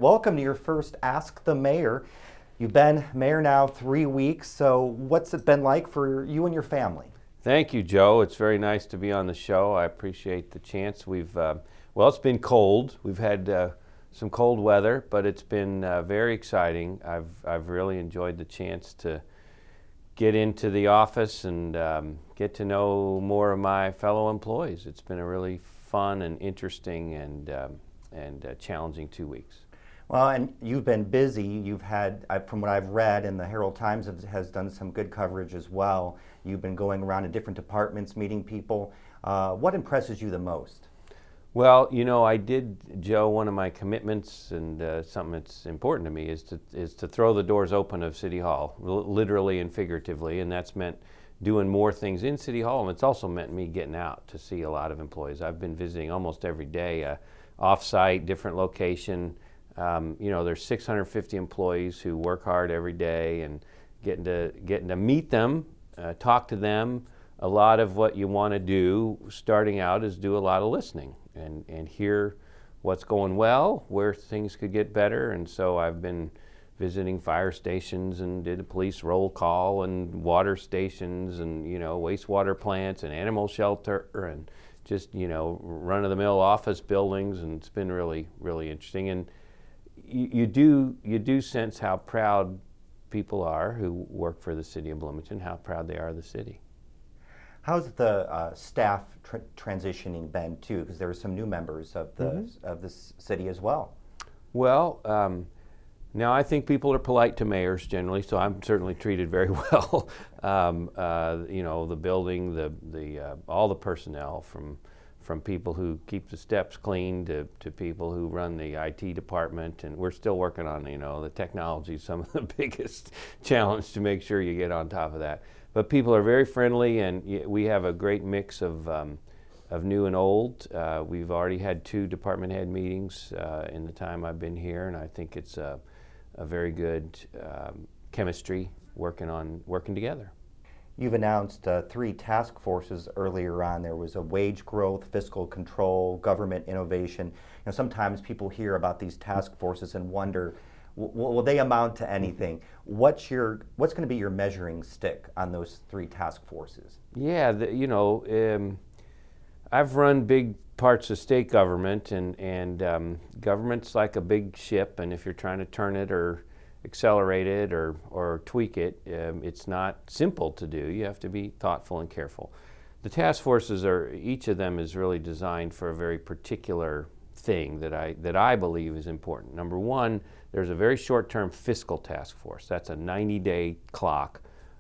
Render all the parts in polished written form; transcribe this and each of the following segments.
welcome to your first Ask the Mayor. You've been mayor now 3 weeks, so what's it been like for you and your family? Thank you, Joe. It's very nice to be on the show. I appreciate the chance. It's been cold. We've had some cold weather, but it's been very exciting. I've really enjoyed the chance to get into the office and get to know more of my fellow employees. It's been a really fun and interesting and challenging 2 weeks. Well, and you've been busy. You've had, from what I've read, and the Herald Times has done some good coverage as well. You've been going around to different departments, meeting people. What impresses you the most? Well, I did, Joe, one of my commitments and something that's important to me is to throw the doors open of City Hall, literally and figuratively, and that's meant doing more things in City Hall, and it's also meant me getting out to see a lot of employees. I've been visiting almost every day, off-site, different location. There's 650 employees who work hard every day, and getting to meet them, talk to them. A lot of what you want to do starting out is do a lot of listening and hear what's going well, where things could get better. And so I've been visiting fire stations and did a police roll call and water stations and wastewater plants and animal shelter and just run-of-the-mill office buildings, and it's been really, really interesting. And you do sense how proud people are who work for the city of Bloomington, how proud they are of the city. How's the staff transitioning been too? Because there are some new members of the city as well. Well, now I think people are polite to mayors generally, so I'm certainly treated very well. The building, all the personnel, from people who keep the steps clean to people who run the IT department, and we're still working on the technology, some of the biggest challenge to make sure you get on top of that. But people are very friendly, and we have a great mix of new and old. We've already had 2 department head meetings in the time I've been here, and I think it's a very good chemistry working together. You've announced 3 task forces earlier on. There was a wage growth, fiscal control, government innovation. Sometimes people hear about these task forces and wonder, will they amount to anything? What's going to be your measuring stick on those 3 task forces? Yeah, I've run big parts of state government, and government's like a big ship, and if you're trying to turn it or accelerate it or tweak it, it's not simple to do. You have to be thoughtful and careful. The task forces each of them is really designed for a very particular thing that I believe is important. Number one, there's a very short-term fiscal task force. That's a 90-day clock.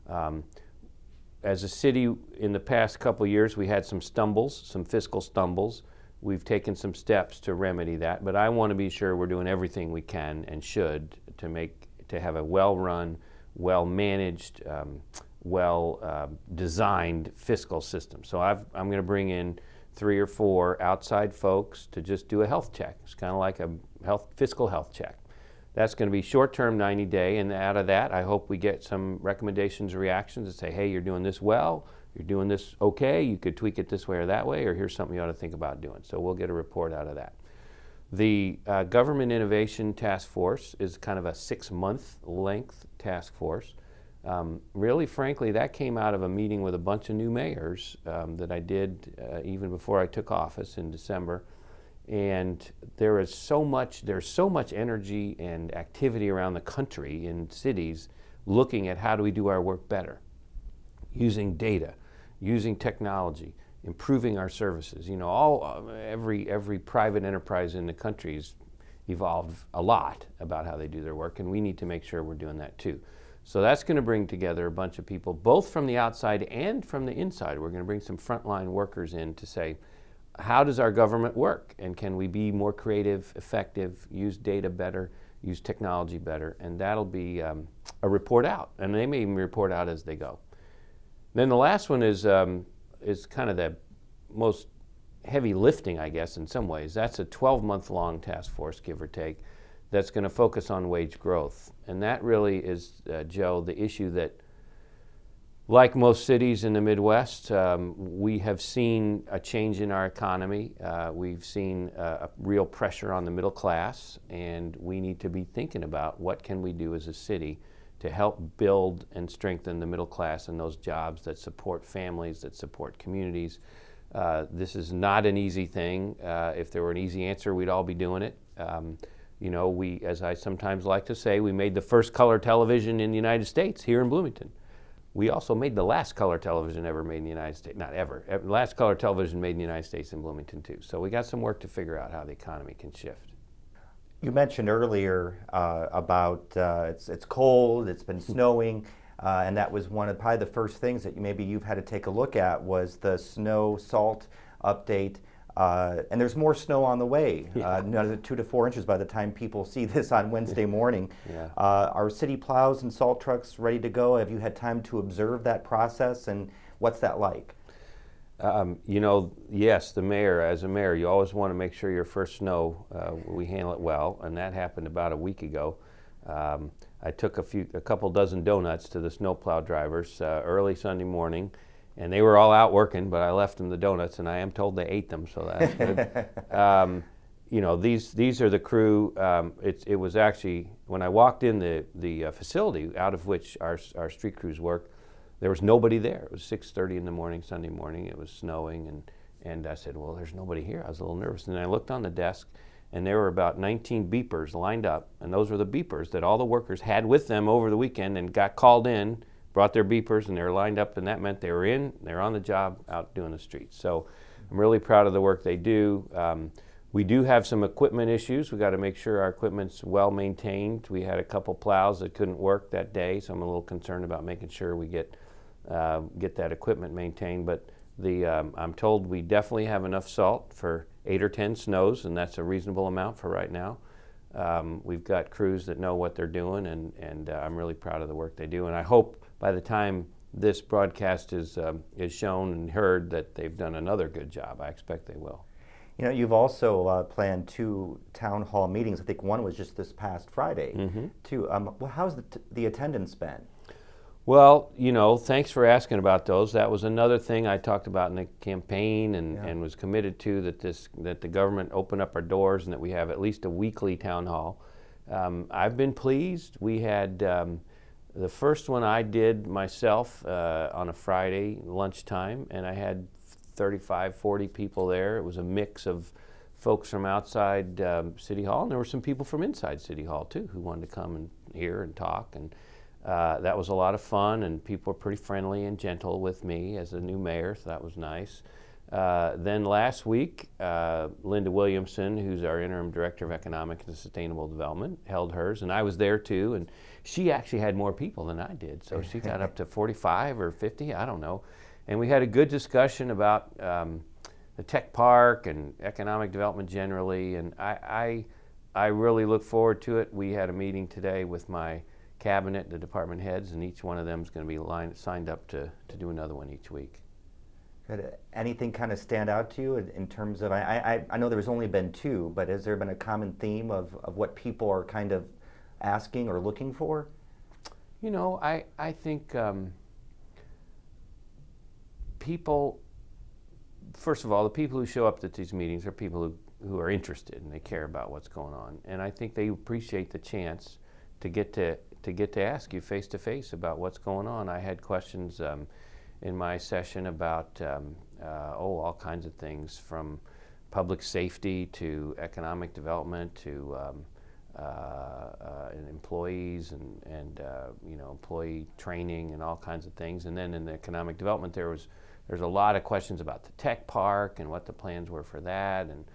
As a city, in the past couple of years, we had some fiscal stumbles. We've taken some steps to remedy that, but I want to be sure we're doing everything we can and should to have a well-run, well-managed, well-designed fiscal system. So I'm going to bring in 3 or 4 outside folks to just do a health check. It's kind of like a fiscal health check. That's going to be short-term, 90-day, and out of that, I hope we get some recommendations or reactions that say, hey, you're doing this well, you're doing this okay, you could tweak it this way or that way, or here's something you ought to think about doing. So we'll get a report out of that. The Government Innovation Task Force is kind of a 6-month length task force. Really, frankly, that came out of a meeting with a bunch of new mayors that I did even before I took office in December. And there's so much energy and activity around the country in cities looking at how do we do our work better, using data, using technology, improving our services. Every private enterprise in the country's evolved a lot about how they do their work, and we need to make sure we're doing that too. So that's going to bring together a bunch of people, both from the outside and from the inside. We're going to bring some frontline workers in to say, how does our government work? And can we be more creative, effective, use data better, use technology better? And that'll be a report out. And they may even report out as they go. Then the last one is kind of the most heavy lifting, I guess, in some ways. That's a 12-month-long task force, give or take, that's going to focus on wage growth. And that really is, Joe, the issue that Like most cities in the Midwest, we have seen a change in our economy. We've seen a real pressure on the middle class, and we need to be thinking about what can we do as a city to help build and strengthen the middle class and those jobs that support families, that support communities. This is not an easy thing. If there were an easy answer, we'd all be doing it. We, as I sometimes like to say, we made the first color television in the United States here in Bloomington. We also made the last color television ever made in the United States. Not ever. Last color television made in the United States in Bloomington too. So we got some work to figure out how the economy can shift. You mentioned earlier about it's cold, it's been snowing, and that was one of probably the first things that you've had to take a look at was the snow salt update. And there's more snow on the way, another 2 to 4 inches by the time people see this on Wednesday morning. Yeah. Are city plows and salt trucks ready to go? Have you had time to observe that process, and what's that like? Yes, as a mayor, you always want to make sure your first snow, we handle it well, and that happened about a week ago. I took a couple dozen donuts to the snowplow drivers early Sunday morning. And they were all out working, but I left them the donuts, and I am told they ate them, so that's good. These are the crew. It was actually, when I walked in the facility out of which our street crews work, there was nobody there. It was 6:30 in the morning, Sunday morning. It was snowing, and I said, well, there's nobody here. I was a little nervous. And then I looked on the desk, and there were about 19 beepers lined up, and those were the beepers that all the workers had with them over the weekend and got called in, brought their beepers, and they were lined up, and that meant they were on the job out doing the streets. So I'm really proud of the work they do. We do have some equipment issues. We got to make sure our equipment's well maintained. We had a couple plows that couldn't work that day, so I'm a little concerned about making sure we get that equipment maintained. But I'm told we definitely have enough salt for 8 or 10 snows, and that's a reasonable amount for right now. We've got crews that know what they're doing, and I'm really proud of the work they do. And I hope by the time this broadcast is shown and heard that they've done another good job. I expect they will. You've also planned 2 town hall meetings. I think one was just this past Friday. Mm-hmm. Too. How's the attendance been? Well, thanks for asking about those. That was another thing I talked about in the campaign and was committed to, that the government open up our doors and that we have at least a weekly town hall. I've been pleased. We had the first one I did myself on a Friday lunchtime, and I had 35, 40 people there. It was a mix of folks from outside City Hall, and there were some people from inside City Hall too who wanted to come and hear and talk, and that was a lot of fun, and people were pretty friendly and gentle with me as a new mayor, so that was nice. Then last week, Linda Williamson, who's our interim director of economic and sustainable development, held hers, and I was there too, and she actually had more people than I did, so she got up to 45 or 50, I don't know. And we had a good discussion about the tech park and economic development generally, and I really look forward to it. We had a meeting today with my cabinet, the department heads, and each one of them is going to be signed up to do another one each week. Did anything kind of stand out to you in terms of, I know there's only been 2, but has there been a common theme of what people are kind of asking or looking for? I think people, first of all, the people who show up at these meetings are people who are interested and they care about what's going on. And I think they appreciate the chance to get to ask you face to face about what's going on. I had questions in my session about all kinds of things, from public safety to economic development to employees and employee training and all kinds of things. And then in the economic development, there's a lot of questions about the tech park and what the plans were for that, and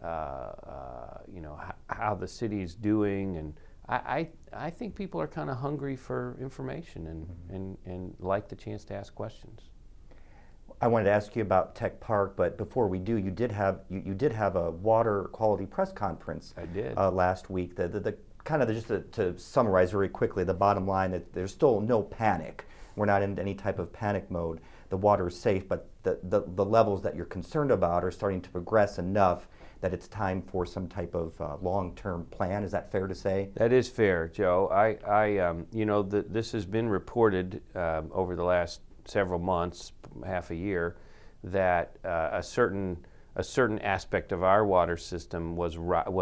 how the city is doing. And I think people are kind of hungry for information and like the chance to ask questions. I wanted to ask you about Tech Park, but before we do, you did have a water quality press conference. I did last week. Just to summarize very quickly, the bottom line that there's still no panic. We're not in any type of panic mode. The water is safe, but the levels that you're concerned about are starting to progress enough that it's time for some type of long-term plan. Is that fair to say? That is fair, Joe. This has been reported over the last several months, half a year, that a certain aspect of our water system was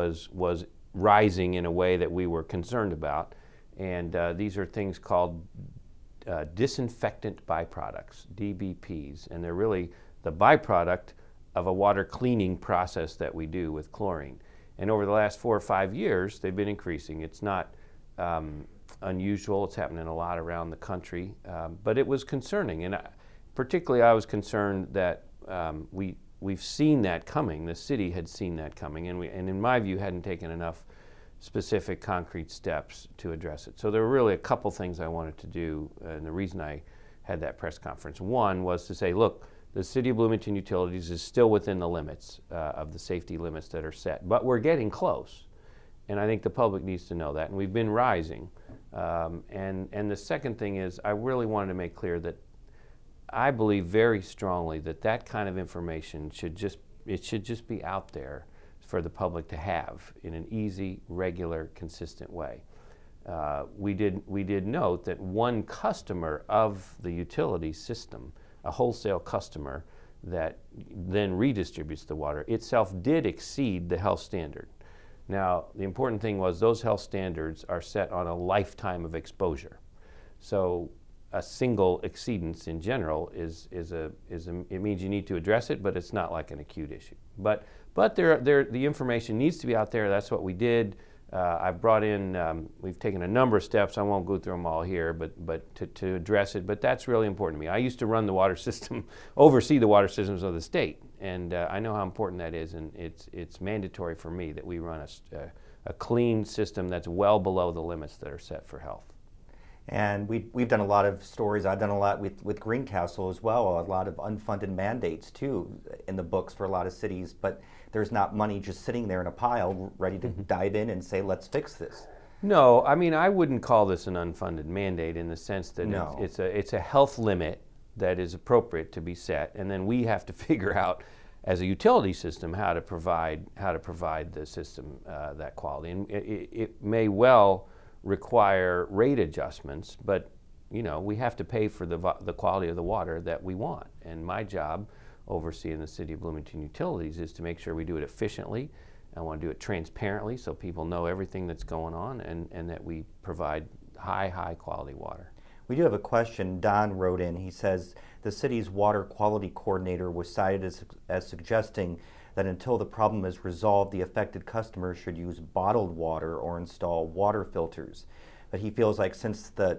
rising in a way that we were concerned about, and these are things called disinfectant byproducts, DBPs, and they're really the byproduct of a water cleaning process that we do with chlorine. And over the last 4 or 5 years, they've been increasing. It's not unusual. It's happening a lot around the country, but it was concerning. And particularly, I was concerned that we've seen that coming. The city had seen that coming, and in my view, hadn't taken enough specific concrete steps to address it. So there were really a couple things I wanted to do, and the reason I had that press conference. One was to say, look, the City of Bloomington Utilities is still within the limits of the safety limits that are set, but we're getting close. And I think the public needs to know that, and we've been rising. And the second thing is, I really wanted to make clear that I believe very strongly that that kind of information should just be out there for the public to have in an easy, regular, consistent way. We did note that one customer of the utility system, a wholesale customer that then redistributes the water, itself did exceed the health standard. Now, the important thing was those health standards are set on a lifetime of exposure. So a single exceedance in general it means you need to address it, but it's not like an acute issue. But the information needs to be out there. That's what we did. I've brought in, we've taken a number of steps. I won't go through them all here, but to address it. But that's really important to me. I used to run the water system, oversee the water systems of the state, and I know how important that is. And it's mandatory for me that we run a clean system that's well below the limits that are set for health. And we've done a lot of stories. I've done a lot with Greencastle as well, a lot of unfunded mandates too in the books for a lot of cities, but there's not money just sitting there in a pile ready to dive in and say, let's fix this. No, I mean, I wouldn't call this an unfunded mandate in the sense that it's a health limit that is appropriate to be set, and then we have to figure out as a utility system how to provide the system that quality. And it may well require rate adjustments, but we have to pay for the quality of the water that we want. And my job, overseeing the City of Bloomington Utilities, is to make sure we do it efficiently. I want to do it transparently so people know everything that's going on, and that we provide high quality water. We do have a question. Don wrote in. He says the city's water quality coordinator was cited as suggesting that until the problem is resolved, the affected customers should use bottled water or install water filters. But he feels like since the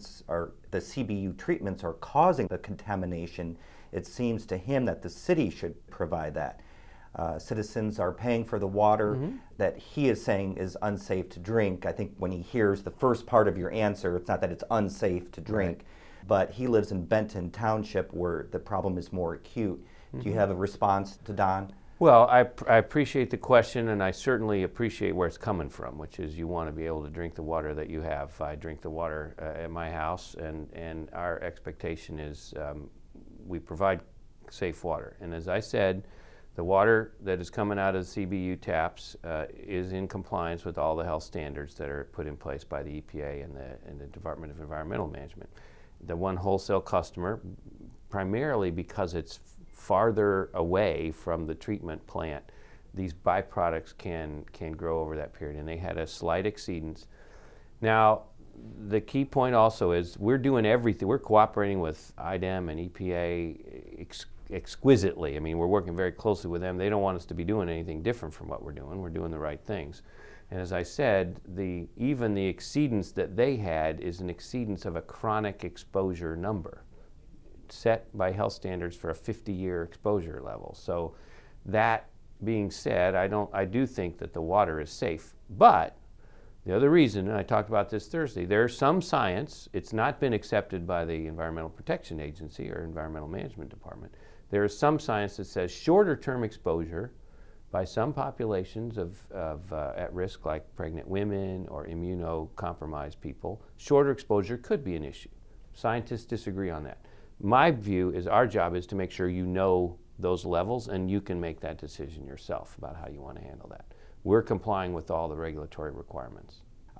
CBU treatments are causing the contamination, it seems to him that the city should provide that. Citizens are paying for the water that he is saying is unsafe to drink. I think when he hears the first part of your answer, it's not that it's unsafe to drink, right, but he lives in Benton Township where the problem is more acute. Do you have a response to Don? Well, I appreciate the question, and I certainly appreciate where it's coming from, which is you want to be able to drink the water that you have. I drink the water at my house, and our expectation is we provide safe water. And as I said, the water that is coming out of the CBU taps is in compliance with all the health standards that are put in place by the EPA and the Department of Environmental Management. The one wholesale customer, primarily because it's farther away from the treatment plant, these byproducts can grow over that period, and they had a slight exceedance. Now, the key point also is we're doing everything. We're cooperating with IDEM and EPA exquisitely. I mean, we're working very closely with them. They don't want us to be doing anything different from what we're doing. We're doing the right things. And as I said, even the exceedance that they had is an exceedance of a chronic exposure number set by health standards for a 50-year exposure level. So that being said, I do think that the water is safe. But the other reason, and I talked about this Thursday, there's some science, it's not been accepted by the Environmental Protection Agency or Environmental Management Department. There is some science that says shorter term exposure by some populations of at risk, like pregnant women or immunocompromised people, shorter exposure could be an issue. Scientists disagree on that. My view is our job is to make sure you know those levels and you can make that decision yourself about how you want to handle that. We're complying with all the regulatory requirements.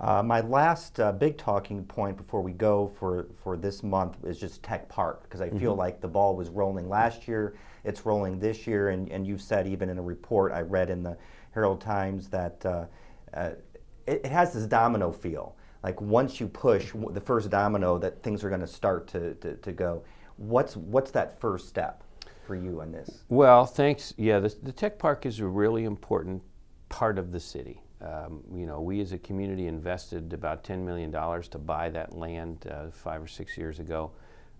My last big talking point before we go for this month is just Tech Park, because I feel like the ball was rolling last year, it's rolling this year, and you've said even in a report I read in the Herald Times that it has this domino feel. Like once you push the first domino, that things are going to start to go. What's that first step for you in this? Well, thanks. Yeah, the Tech Park is a really important part of the city. We as a community invested about $10 million to buy that land 5 or 6 years ago.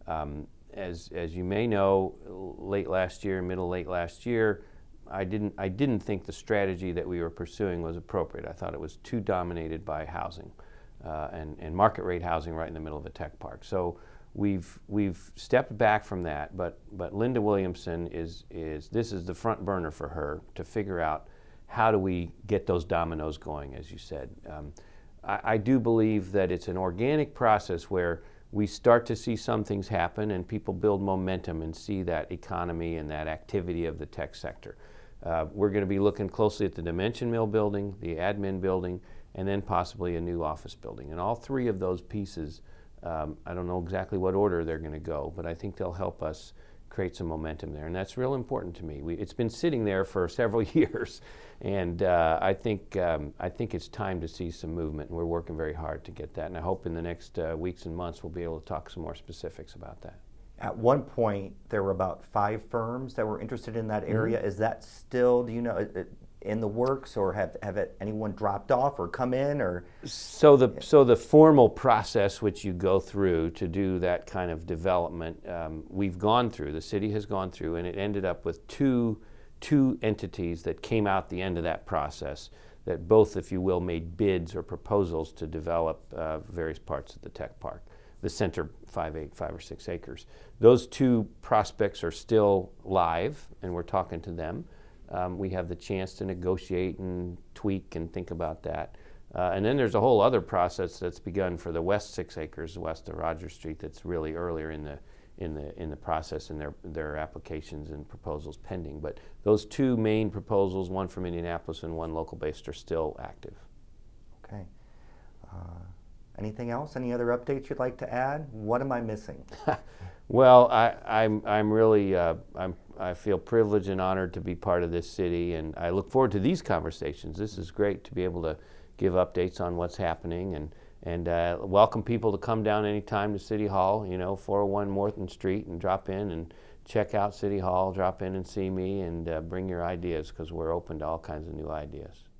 As you may know, late last year, late last year, I didn't think the strategy that we were pursuing was appropriate. I thought it was too dominated by housing and market rate housing right in the middle of a tech park. So we've stepped back from that. But Linda Williamson this is the front burner for her to figure out how do we get those dominoes going, as you said. I do believe that it's an organic process where we start to see some things happen and people build momentum and see that economy and that activity of the tech sector. We're going to be looking closely at the Dimension Mill building, the admin building, and then possibly a new office building. And all three of those pieces, I don't know exactly what order they're going to go, but I think they'll help us create some momentum there, and that's real important to me. It's been sitting there for several years, and I think it's time to see some movement, and we're working very hard to get that. And I hope in the next weeks and months we'll be able to talk some more specifics about that. At one point, there were about 5 firms that were interested in that area. Is that still, do you know, in the works, or have anyone dropped off or come in, or? So the formal process which you go through to do that kind of development, we've gone through, the city has gone through, and it ended up with two entities that came out the end of that process that both, if you will, made bids or proposals to develop various parts of the tech park, the center 5 or 6 acres. Those 2 prospects are still live, and we're talking to them. We have the chance to negotiate and tweak and think about that. And then there's a whole other process that's begun for the west 6 acres west of Rogers Street that's really earlier in the process, and their applications and proposals pending. But those 2 main proposals, one from Indianapolis and one local based, are still active. Okay. Anything else? Any other updates you'd like to add? What am I missing? Well, I'm really I feel privileged and honored to be part of this city, and I look forward to these conversations. This is great to be able to give updates on what's happening, and welcome people to come down anytime to City Hall, 401 Morton Street, and drop in and check out City Hall, drop in and see me, and bring your ideas, because we're open to all kinds of new ideas.